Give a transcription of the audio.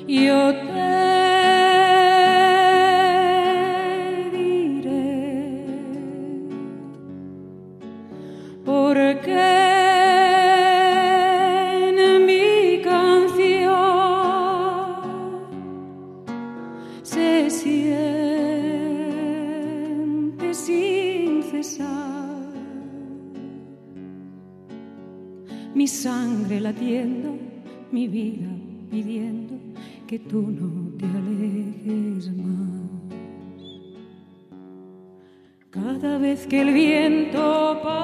yo te diré, porque en mi canción se siente sin cesar mi sangre latiendo, mi vida pidiendo que tú no te alejes más. Cada vez que el viento pasa